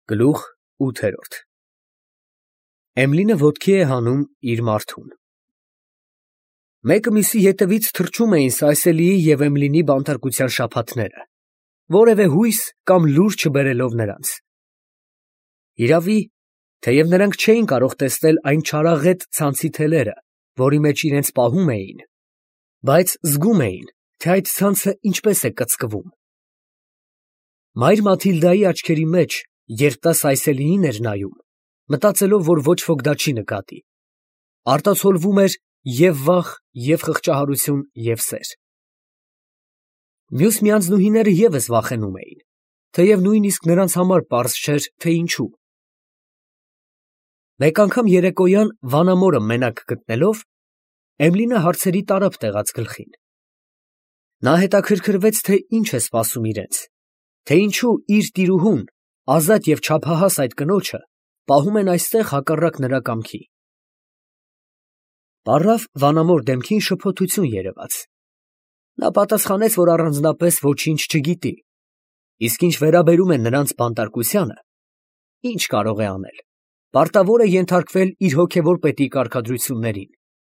Գլուխ 8 Էմլինը ոտքի է հանում իր մարդուն։ Մեկը մյուսի հետևից թռչում էին Սայսելիի և Էմլինի բանտարկության շաբաթները, որևէ հույս կամ լուր չբերելով նրանց։ Իրավի, թեև նրանք չէին կարող տեսնել այն չարաղետ ցանցի թելերը, որի մեջ իրենց պահում էին, բայց զգում էին, թե այդ ցանցը ինչպես է կծկվում։ Մայր Մաթիլդայի աչքերի մեջ, երբ նա Սայսելիին էր նայում, մտածելով, որ ոչ ոք դա չի նկատի, արտացոլվում էր և վախ, և խղճահարություն, և սեր։ Մյուս միանձնուհիները ևս վախենում էին, թեև նույնիսկ նրանց համար պարզ չէր, թե ինչու։ Մեկ անգամ երեկոյան վանամորը մենակ գտնելով, Էմլինը հարցերի տարափ տեղաց գլխին։ Նա հետաքրքրվեց, թե ինչ է սպասում իրենց, թե ինչու իր տիրուհուն, ազատ և չափահաս այդ կնոջը, պահում են այստեղ հակառակ նրա կամքի։ Պառավ վանամոր դեմքին շփոթություն երևաց։ Նա պատասխանեց, որ առանձնապես ոչինչ չգիտի, իսկ ինչ վերաբերում է նրանց բանտարկությանը, ինչ կարող է անել, պարտավոր է ենթարկվել իր հոգևոր պետի կարգադրություններին։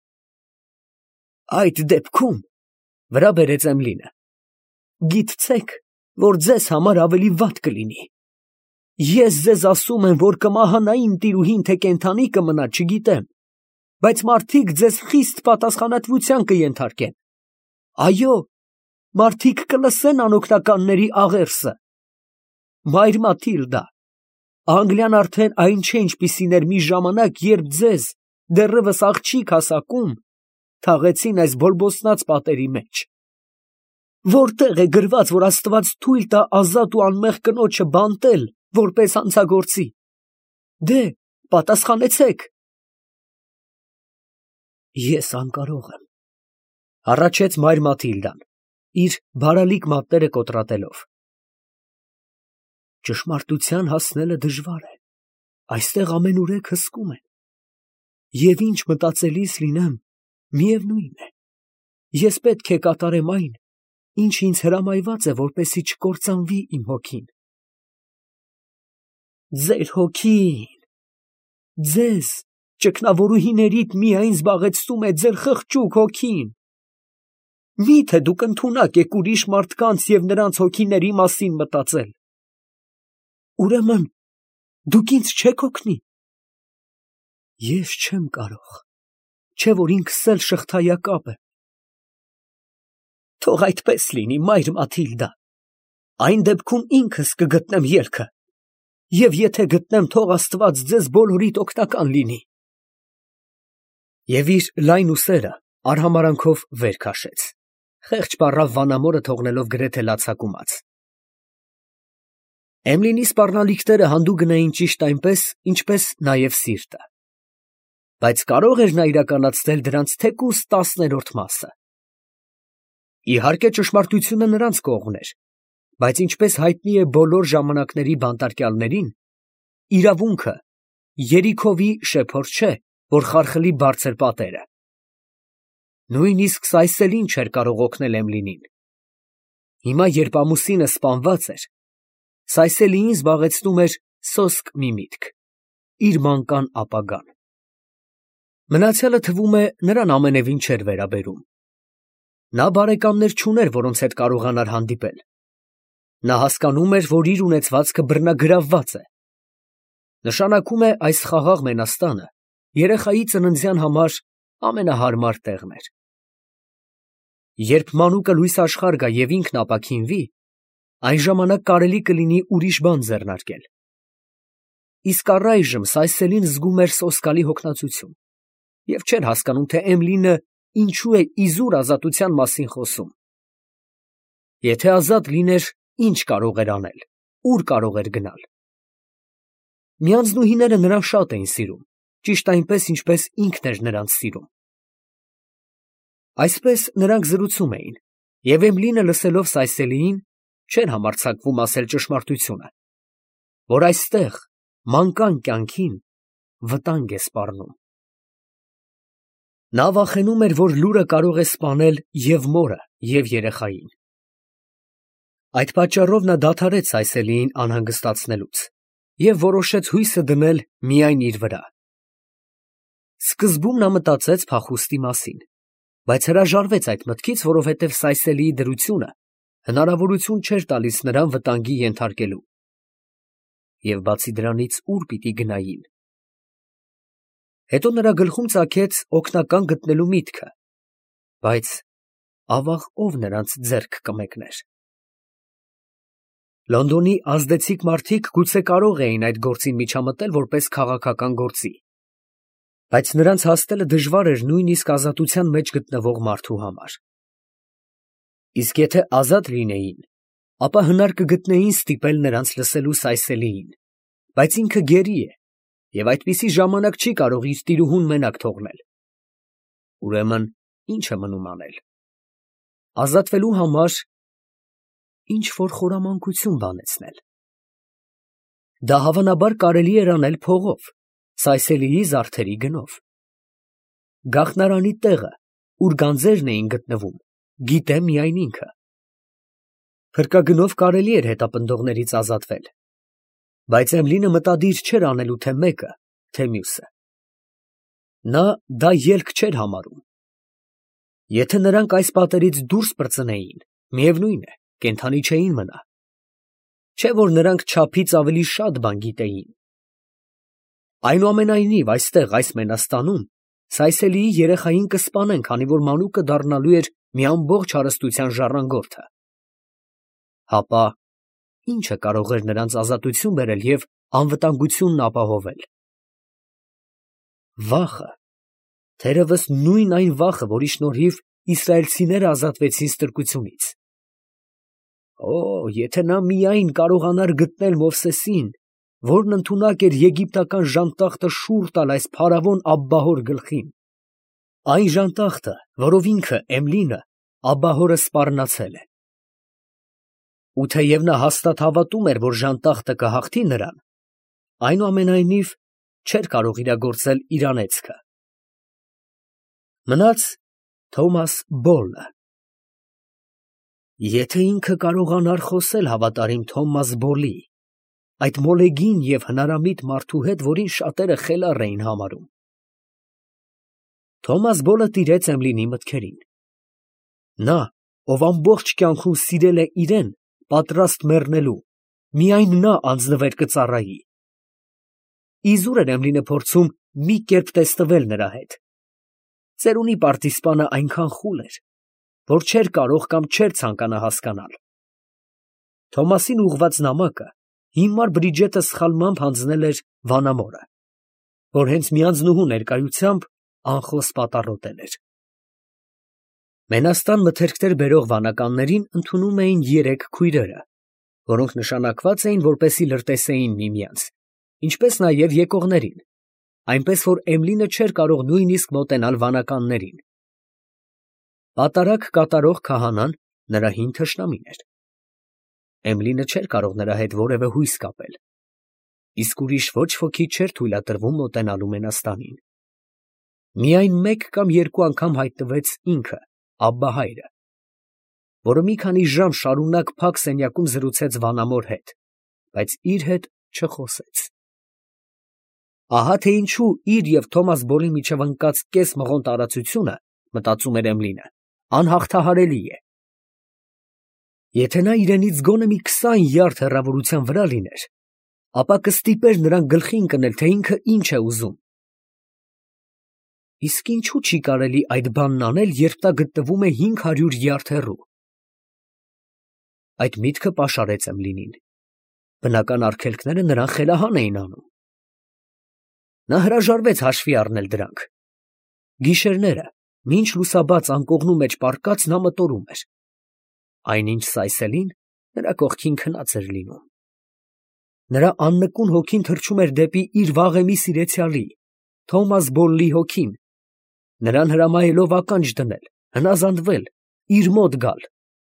Այդ դեպքում, վրա բերեց Էմլինը, գիտցեք, որ ձեզ համար ավելի վատ կլինի։ Ես ձեզ ասում եմ, որ կմահանա իմ տիրուհին, թե կենդանի կմնա, չգիտեմ, բայց մարդիկ ձեզ խիստ պատասխանատվության կենթարկեն։ Այո, մարդիկ կլսեն անօգնականների աղերսը։ Մայր Մաթիլդա, Անգլիան արդեն այն չէ, ինչպիսին էր մի ժամանակ, երբ ձեզ, դեռևս աղջիկ հասակում, թաղեցին այս բորբոսնած պատերի մեջ։ Որտեղ է գրված, որ Աստված թույլ տա ազատ ու անմեղ կնոջը բանտել, որպես հանցագործի։ Դե, պատասխանեցեք։ Ես անկարող եմ, հառաչեց մայր Մաթիլդան, իր բարալիկ մատները կոտրատելով։ Ճշմարտության հասնելը դժվար է, այստեղ ամենուրեք հսկում են։ Եվ ինչ մտածելիս լինեմ, միևնույն է, ես պետք է կատարեմ այն, ինչ ինձ հրամայված է, որպեսզի չկործանվի իմ հոգին։ Ձեր հոգին, ձեզ, ճգնավորուհիներիդ միայն զբաղեցնում է ձեր խղճուկ հոգին։ Միթե դուք ընդունակ եք ուրիշ մարդկանց և նրանց հոգիների մասին մտածել։ Ուրեմն, դուք ինձ չեք օգնի։ Ես չեմ կարող, չէ որ ինքս էլ շղթայակապ եմ։ Թող այդպես լինի, մայր Մաթիլդա, այն դեպքում ինքս կգտնեմ ելքը, և եթե գտնեմ, թող Աստված ձեզ բոլորիդ օգնական լինի։ Եվ իր լայն ուսերը արհամարանքով վեր քաշեց, խեղճ պառավ վանամորը թողնելով գրեթե լացակումած։ Էմլինի սպառնալիքները հանդուգն էին ճիշտ այնպես, ինչպես նաև սիրտը, բայց կարող էր նա իրականացնել դրանց թեկուզ 10-րդ մասը։ Իհարկե ճշմարտությունը նրանց կողմն էր, բայց ինչպես հայտնի է բոլոր ժամանակների բանտարկյալներին, իրավունքը Երիքովի շեփոր չէ, որ խարխլի բարձր պատերը։ Նույնիսկ Սայսելին չէր կարող օգնել Էմլինին։ Հիմա, երբ ամուսինը սպանված էր, Սայսելիին զբաղեցնում էր սոսկ մի միտք՝ իր մանկան ապագան։ Մնացյալը, թվում է, նրան ամենևին չէր վերաբերում։ Նա բարեկամներ չուներ, որոնց հետ կարողանար հանդիպել։ Նա հասկանում էր, որ իր ունեցվածքը բռնագրավված է։ Նշանակում է, այս խաղաղ մենաստանը երեխայի ծննդյան համար ամենահարմար տեղն էր։ Երբ մանուկը լույս աշխարհ գա և ինքն ապաքինվի, այն ժամանակ կարելի կլինի ուրիշ բան ձեռնարկել։ Իսկ առայժմ Սայսելին զգում էր սոսկալի հոգնածություն և չէր հասկանում, թե Էմլինը ինչու է իզուր ազատության մասին խոսում։ Եթե ազատ լիներ, ինչ կարող էր անել, ուր կարող էր գնալ։ Միանձնուհիները նրան շատ էին սիրում, ճիշտ այնպես, ինչպես ինքն էր նրանց սիրում։ Այսպես նրանք զրուցում էին, և Էմլինը, լսելով Սայսելիին, չէր համարձակվում ասել ճշմարտությունը, որ այստեղ, մանկան կյանքին, վտանգ է սպառնում։ Նա վախենում էր, որ լուրը կարող է սպանել և մորը, և երեխային։ Այդ պատճառով նա դադարեց Սայսելիին անհանգստացնելուց և որոշեց հույսը դնել միայն իր վրա։ Սկզբում նա մտածեց փախուստի մասին, բայց հրաժարվեց այդ մտքից, որովհետև Սայսելիի դրությունը հնարավորություն չէր տալիս նրան վտանգի ենթարկելու։ Եվ բացի դրանից ուր պիտի գնային։ Հետո նրա գլխում ծագեց օգնական գտնելու միտքը, բայց ավաղ ով նրանց ձեռք կմեկներ։ Լոնդոնի ազդեցիկ մարդիկ գուցե կարող էին այդ գործին միջամտել որպես քաղաքական գործի, բայց նրանց հասնելը դժվար էր նույնիսկ ազատության մեջ գտնվող մարդու համար։ Իսկ եթե ազատ լինեին, ապա հնար կգտնեին ստիպել նրանց լսելու Սայսելիին, բայց ինքը գերի է, և այդպիսի ժամանակ չի կարող իր տիրուհուն մենակ թողնել։ Ուրեմն ի՞նչ է մնում անել։ Ազատվելու համար ինչ-որ խորամանկություն բանեցնել։ Դա հավանաբար կարելի էր անել փողով, Սայսելիի զարդերի գնով։ Գաղտնարանի տեղը, ուր գանձերն էին գտնվում, գիտե միայն ինքը։ Փրկագնով կարելի էր հետապնդողներից ազատվել, բայց Էմլինը մտադիր չէր անելու թե մեկը, թե մյուսը։ Նա դա ելք չէր համարում։ Եթե նրանք այս պատերից դուրս պրծնեին, միևնույն է, կենդանի չէին մնա։ Չէ՞ որ նրանք չափից ավելի շատ բան գիտեին։ Այնուամենայնիվ, այստեղ, այս Մենաստանում, Սայսելիի երեխային կսպանեն, քանի որ մանուկը դառնալու էր մի ամբողջ հարստության ժառանգորդը։ Հապա ի՞նչը կարող էր նրանց ազատություն բերել և անվտանգությունն ապահովել։ Վախը, թերևս նույն այն վախը, որի շնորհիվ իսրայելցիները ազատվեցին ստրկությունից։ Օ, եթե նա միայն կարողանար գտնել Մովսեսին, որն ընդունակ էր եգիպտական ժանտախտը շուռ տալ այս փարավոն աբբահոր գլխին, այն ժանտախտը, որով ինքը Էմլինը աբբահորը սպառնացել է։ Ու թեև նա հաստատ հավատում էր, որ ժանտախտը կհաղթի նրան, այնուամենայնիվ չէր կարող իրագործել իր անեծքը։ Մնաց Թոմաս Բոլը։ Եթե ինքը կարողանար խոսել հավատարիմ Թոմաս Բոլի, այդ մոլեգին և հնարամիտ մարդու հետ, որին շատերը խելառ էին համարում։ Թոմաս Բոլը տիրեց Էմլինի մտքերին։ Նա, ով ամբողջ կյանքում սիրել է իրեն, պատրաստ մեռնելու, միայն նա անձնվեր կծառայի։ Իզուր էր Էմլինը փորձում մի կերպ տեսնվել նրա հետ։ Ծերունի պարտիզպանը այնքան խուլ էր, որ չէր կարող կամ չէր ցանկանա հասկանալ։ Թոմասին ուղղված նամակը հիմար Բրիջետը սխալմամբ հանձնել էր վանամորը, որ հենց մի անձնուհու ներկայությամբ անխոս պատառոտել էր։ Մենաստան մթերքներ բերող վանականներին ընդունում էին 3 քույրերը, որոնք նշանակված էին, որպեսզի լրտեսեին միմյանց, ինչպես նաև եկողներին, այնպես որ Էմլինը չէր կարող նույնիսկ մոտենալ վանականներին։ Պատարագ կատարող քահանան նրա հին թշնամին էր։ Էմլինը չէր կարող նրա հետ որևէ հույս կապել, իսկ ուրիշ ոչ ոքի չէր թույլատրվում մոտենալու Մենաստանին։ Միայն 1 կամ 2 անգամ հայտնվեց ինքը, Աբբահայրը, որը մի քանի ժամ շարունակ փակ սենյակում զրուցեց վանամոր հետ, բայց իր հետ չխոսեց։ Ահա թե ինչու իր և Թոմաս Բոլի միջև ընկած կես մղոն տարածությունը, մտածում էր Էմլինը, անհաղթահարելի է։ Եթե նա իրենից գոնե մի 20 յարդ հեռավորության վրա լիներ, ապա կստիպեր նրան գլխի ընկնել, թե ինքը ինչ է ուզում։ Իսկ ինչու չի կարելի այդ բանն անել, երբ նա գտնվում է 500 յարդ հեռու։ Այդ միտքը պաշարեց Էմլինին։ Բնական արգելքները նրան խելահան էին անում։ Նա հրաժարվեց հաշվի առնել դրանք։ Գիշերները, մինչ լուսաբաց անկողնու մեջ պառկած, նա մտորում էր. այնինչ Սայսելին նրա կողքին քնած էր լինում։ Նրա աննկուն հոգին թռչում էր դեպի իր վաղեմի սիրեցյալի, Թոմաս Բոլլի հոգին, նրան հրամայելով ականջ դնել, հնազանդվել, իր մոտ գալ։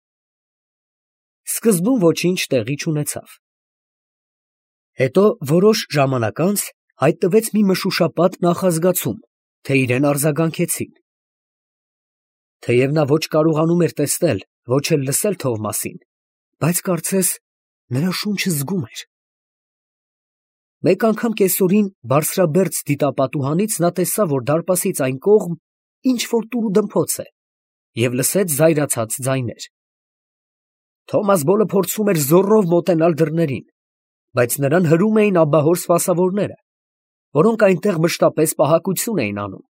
Սկզբում ոչինչ տեղի չունեցավ։ Հետո որոշ ժամանակ անց հայտնվեց մի մշուշապատ նախազգացում, թե իրեն արձագանքեցին։ Թեև նա ոչ կարողանում էր տեսնել, ոչ էլ լսել Թովմասին, բայց կարծես նրա շունչը զգում էր։ Մեկ անգամ կեսօրին բարձրաբերձ դիտապատուհանից նա տեսավ, որ դարպասից այն կողմ ինչ որ տուրուդմփոց է, և լսեց զայրացած ձայներ։ Թոմաս Բոլը փորձում էր զոռով մոտենալ դռներին, բայց նրան հրում էին աբահոր սպասավորները, որոնք այնտեղ մշտապես պահակություն էին անում։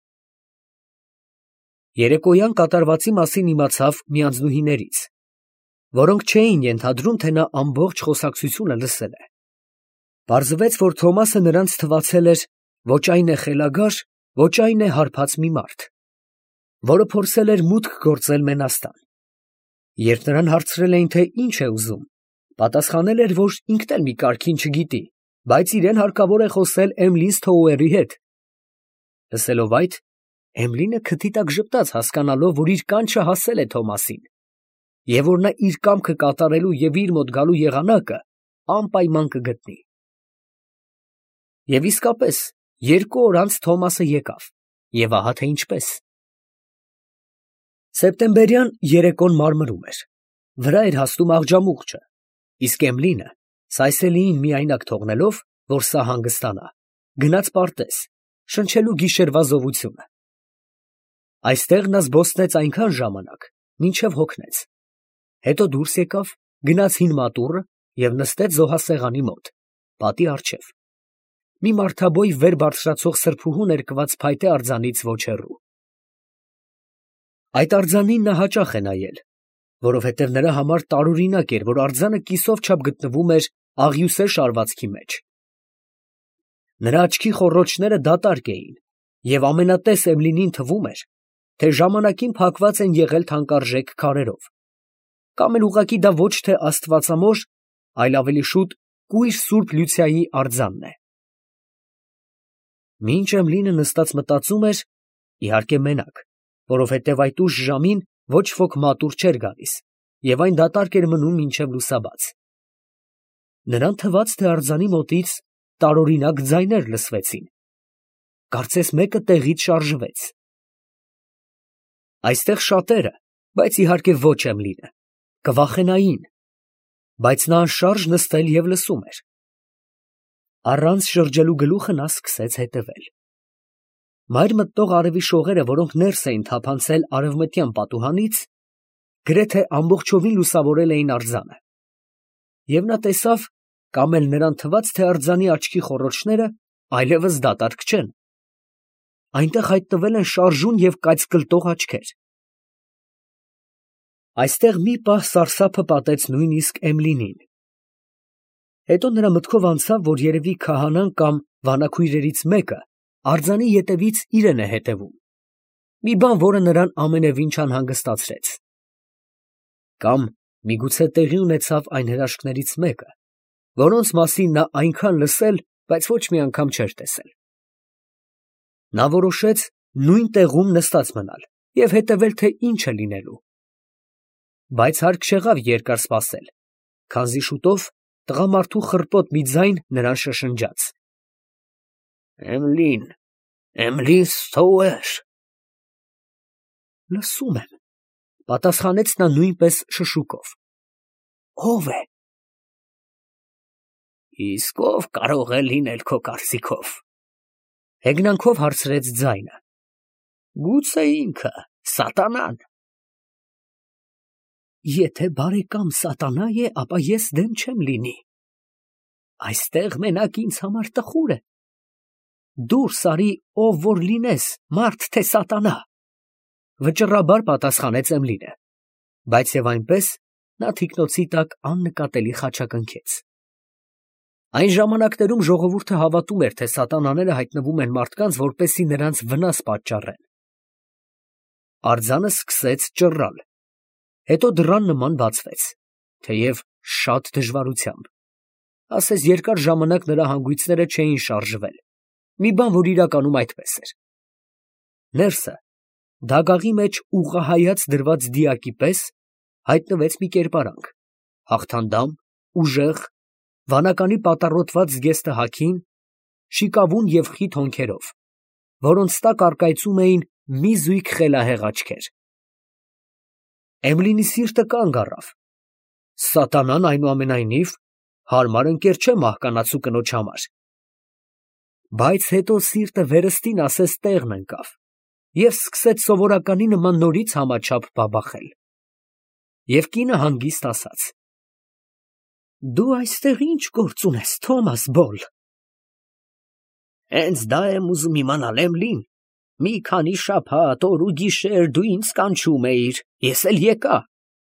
Երեկոյան կատարվածի մասին իմացավ մի անձնուհիներից, որոնք չէին ենթադրում, թե նա ամբողջ խոսակցությունը լսել է։ Պարզվեց, որ Թոմասը նրանց թվացել էր ոչ այն է խելագար, ոչ այն է հարբած մի մարդ, որը փորձել էր մուտք գործել Մենաստան։ Երբ նրան հարցրել էին, թե ինչ է ուզում, պատասխանել էր, որ ինքն էլ մի կարգին չգիտի, բայց իրեն հարկավոր է խոսել Էմլին Սթոուերի հետ։ Լսելով այդ, Էմլինը քթի տակ ժպտաց, հասկանալով, որ իր կանչը հասել է Թոմասին, և որ նա իր կամքը կատարելու և իր մոտ գալու եղանակը անպայման կգտնի։ Եվ իսկապես, 2 օր անց Թոմասը եկավ, և ահա թե ինչպես։ Սեպտեմբերյան երեկոն մարմրում էր, վրա էր հասնում աղջամուղջը, իսկ Էմլինը, Սայսելիին միայնակ թողնելով, որ սա հանգստանա, գնաց պարտեզ, շնչելու գիշերվա զովությունը։ Այստեղ նա զբոսնեց այնքան ժամանակ, մինչև հոգնեց, հետո դուրս եկավ, գնաց հին մատուռը և նստեց զոհասեղանի մոտ, պատի առջև։ Մի մարդաբոյ վեր բարձրացող սրբուհու ներկված փայտե արձանից ոչ հեռու։ Այդ արձանին նա հաճախ է նայել, որովհետև նրա համար տարօրինակ էր, որ արձանը կիսով չափ գտնվում էր աղյուսե շարվածքի մեջ։ Նրա աչքի խոռոչները դատարկ էին, և ամենատես Էմլինին թվում էր, թե ժամանակին փակված են եղել թանկարժեք քարերով, կամ էլ ուղղակի դա ոչ թե աստվածամոր, այլ ավելի շուտ կույր սուրբ Լյուցիայի արձանն է։ Մինչ Էմլինը նստած մտածում էր, իհարկե մենակ, որովհետև այդ ուշ ժամին ոչ ոք մատուռ չէր գալիս, և այն դատարկ էր մնում մինչև լուսաբաց։ Նրան թվաց, թե արձանի մոտից տարօրինակ ձայներ լսվեցին, կարծես մեկը տեղից շարժվեց։ Այստեղ շատերը, բայց իհարկե ոչ Էմլինը, կվախենային, բայց նա անշարժ նստել և լսում էր։ Առանց շրջելու գլուխը նա սկսեց հետևել։ Մայր մտնող արևի շողերը, որոնք ներս էին թափանցել արևմտյան պատուհանից, գրեթե ամբողջովին լուսավորել էին արձանը։ Եվ նա տեսավ, կամ էլ նրան թվաց, թե արձանի աչքի խոռոչները այլևս դատարկ չեն։ Այնտեղ հայտնվել են շարժուն և կայծկլտող աչքեր։ Այստեղ մի պահ սարսափը պատեց նույնիսկ Էմլինին։ Հետո նրա մտքով անցավ, որ երևի քահանան կամ վանաքույրերից մեկը արձանի ետևից իրեն է հետևում, մի բան, որը նրան ամենևին չանհանգստացրեց։ Կամ միգուցե տեղի ունեցավ այն հրաշքներից մեկը, որոնց մասին նա այնքան լսել, բայց ոչ մի անգամ չէր տեսել։ Նա որոշեց նույն տեղում նստած մնալ և հետևել, թե ինչ է լինելու։ Բայց հարկ չեղավ երկար սպասել, քանզի շուտով տղամարդու խռպոտ մի ձայն նրան շշնջաց. Էմլին, Էմլին Սթոուեր։ Լսում եմ, պատասխանեց նա նույնպես շշուկով։ Ո՞վ է։ Իսկ ով կարող է լինել քո կարծիքով։ Հեգնանքով հարցրեց ձայնը։ Գուցե ինքը, սատանան։ Եթե բարեկամ սատանա է, ապա ես դեմ չեմ լինի։ Այստեղ մենակ ինձ համար տխուր է։ Դուրս արի, ով որ լինես, մարդ թե սատանա։ Վճռաբար պատասխանեց Էմլինը, բայց և այնպես նա թիկնոցի տակ աննկատելի խաչակնքեց։ Այն ժամանակներում ժողովուրդը հավատում էր, թե սատանաները հայտնվում են մարդկանց, որպեսզի նրանց վնաս պատճառեն։ Արձանը սկսեց ճռռալ, հետո դռան նման բացվեց, թեև շատ դժվարությամբ։ Ասես երկար ժամանակ նրա հանգույցները չէին շարժվել, մի բան, որ իրականում այդպես էր։ Ներսը, դագաղի մեջ ուղղահայաց դրված դիակի պես, հայտնվեց մի կերպարանք, հաղթանդամ, ուժեղ, վանականի պատառոտված զգեստը հագին, շիկավուն և խիտ հոնքերով, որոնց տակ առկայծում էին մի զույգ խելահեղ աչքեր։ Էմլինի սիրտը կանգ առավ։ Սատանան, այնուամենայնիվ, հարմար ընկեր չէ մահկանացու կնոջ համար, Բայց հետո սիրտը վերստին ասես տեղն ընկավ և սկսեց սովորականի նման նորից համաչափ բաբախել։ Եվ կինը հանգիստ ասաց. «Դու այստեղ ինչ գործ ունես, Թոմաս Բոլ»։ Հենց դա եմ ուզում իմանալ, Էմլին։ Մի քանի շաբաթ օր ու գիշեր դու ինձ կանչում էիր, ես էլ եկա։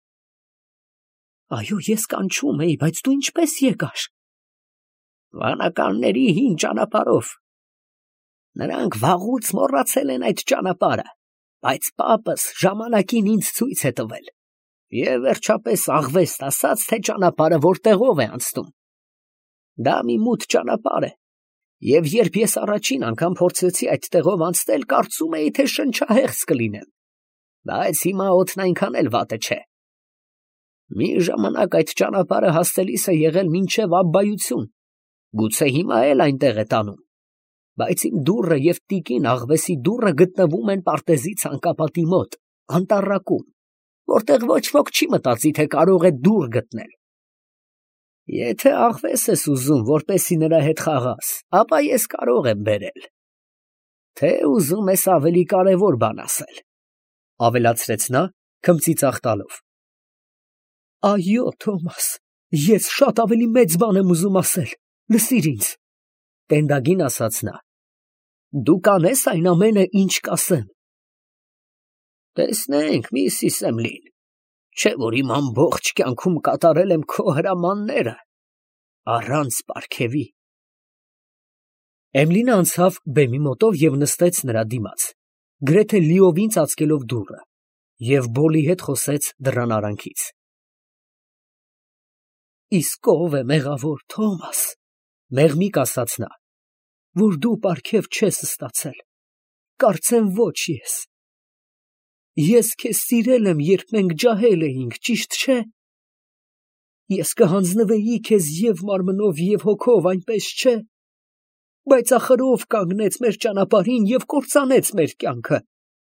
Այո, ես կանչում էի, բայց դու ինչպես եկար։ Վանականների հին ճանապարհով։ Նրանք վաղուց մոռացել են այդ ճանապարհը, բայց պապս ժամանակին ինձ ցույց է տվել։ Եվ վերջապես աղվեստ ասաց, թե ճանապարհը որտեղով է անցնում։ Դա մի մութ ճանապարհ է, և երբ ես առաջին անգամ փորձեցի այդ տեղով անցնել, կարծում էի, թե շնչահեղձ կլինեմ, բայց հիմա օդն այնքան էլ վատը չէ։ Մի ժամանակ այդ ճանապարհը հասնելիս է եղել մինչև Աբբայություն, գուցե հիմա էլ այնտեղ է տանում, բայց իմ դուռը և տիկին աղվեսի դուռը գտնվում են պարտեզի ցանկապատի մոտ, անտառակում, որտեղ ոչ ոք չի մտածի, թե կարող է դուռ գտնել։ Եթե աղվես ես ուզում, որպեսզի նրա հետ խաղաս, ապա ես կարող եմ բերել։ Թե ուզում ես ավելի կարևոր բան ասել, ավելացրեց նա, քմծիծաղ տալով։ Այո, Թոմաս, ես շատ ավելի մեծ բան եմ ուզում ասել, լսիր ինձ, տենդագին ասաց նա։ Դու կանես այն ամենը, ինչ կասեմ։ Տեսնենք, Միսիս Էմլին, չէ՞ որ իմ ամբողջ կյանքում կատարել եմ քո հրամանները, առանց պարգևի։ Էմլինը անցավ բեմի մոտով և նստեց նրա դիմաց, գրեթե լիովին ծածկելով դուռը, և Բոլի հետ խոսեց դռան արանքից։ Իսկ ով է մեղավոր, Թոմաս, մեղմիկ ասաց նա, որ դու պարգև չես ստացել, կարծեմ ոչ ես։ Ես քեզ սիրել եմ, երբ մենք ջահել էինք, ճիշտ չէ։ Ես կհանձնվեի քեզ և մարմնով, և հոգով, այնպես չէ։ Բայց ախր ով կանգնեց մեր ճանապարհին և կործանեց մեր կյանքը։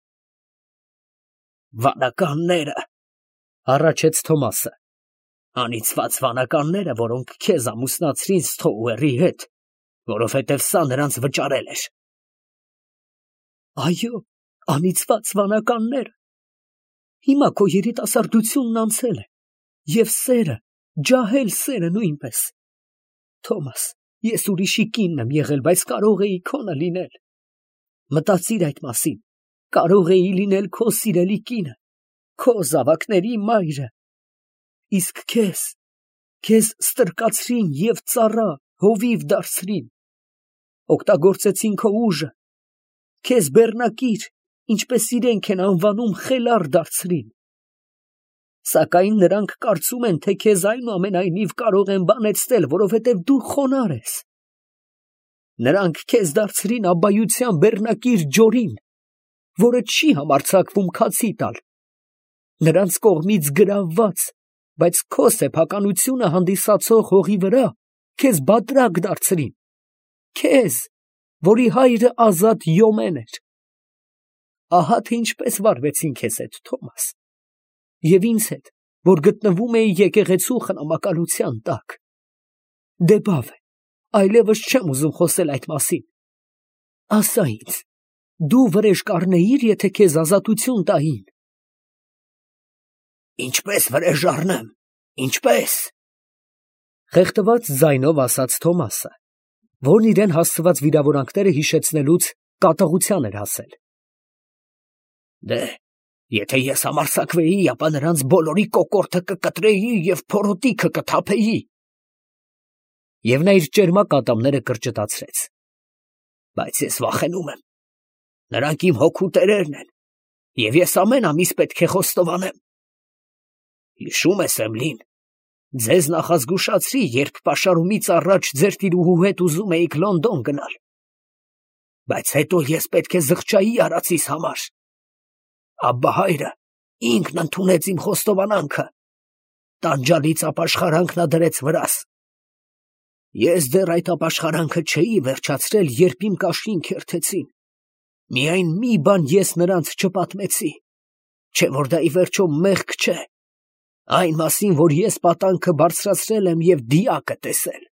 Վանականները, հառաչեց Թոմասը, անիծված վանականները, որոնք քեզ ամուսնացրին Սթոուերի հետ, որովհետև սա նրանց վճարել էր։ Այո, անիծված վանականները։ Հիմա քո երիտասարդությունն անցել է, և սերը, ջահել սերը նույնպես։ Թոմաս, ես ուրիշի կինն եմ եղել, բայց կարող էի քոնը լինել։ Մտածիր այդ մասին, կարող էի լինել քո սիրելի կինը, քո զավակների մայրը։ Իսկ քեզ ստրկացրին և ծառա, հովիվ դարձրին, օգտագործեցին քո ուժը, քեզ բեռնակիր, ինչպես իրենք են անվանում, խելառ դարձրին։ Սակայն նրանք կարծում են, թե քեզ այնուամենայնիվ կարող են բանեցնել, որովհետև դու խոնարհ ես։ Նրանք քեզ դարձրին աբբայության բեռնակիր ջորին, որը չի համարձակվում քացի տալ։ Նրանց կողմից գրավված, բայց քո սեփականությունը հանդիսացող հողի վրա քեզ բատրակ դարձրին, քեզ, որի հայրը ազատ Յոմեն էր։ Ահա թե ինչպես վարվեցին քեզ հետ, Թոմաս, և ինձ հետ, որ գտնվում էի եկեղեցու խնամակալության տակ։ Դե բավ է, այլևս չեմ ուզում խոսել այդ մասին։ Ասա ինձ, դու վրեժ կառնեիր, եթե քեզ ազատություն տային։ Ինչպես վրեժ առնեմ, ինչպես, խեղդված ձայնով ասաց Թոմասը, որն իրեն հասցված վիրավորանքները հիշեցնելուց կատաղության էր հասել։ Դե, եթե ես համարձակվեի, ապա նրանց բոլորի կոկորդը կկտրեի և փորոտիքը կթափեի։ Եվ նա իր ճերմակ ատամները կրճտացրեց։ Բայց ես վախենում եմ։ Նրանք իմ հոգու տերերն են, և ես ամեն ամիս պետք է խոստովանեմ։ Հիշում ես, Էմլին, ձեզ նախազգուշացրի, երբ պաշարումից առաջ ձեր տիրուհու հետ ուզում էիք Լոնդոն գնալ։ Բայց հետո ես պետք է զղջայի արածիս համար։ Աբբահայրը ինքն ընդունեց իմ խոստովանանքը, տանջալից ապաշխարանք նա դրեց վրաս։ Ես դեռ այդ ապաշխարանքը չէի վերջացրել, երբ իմ կաշին քերթեցին։ Միայն մի բան ես նրանց չպատմեցի, չէ որ դա ի վերջո մեղք չէ, այն մասին, որ ես պատանքը բարձրացրել եմ և դիակը տեսել։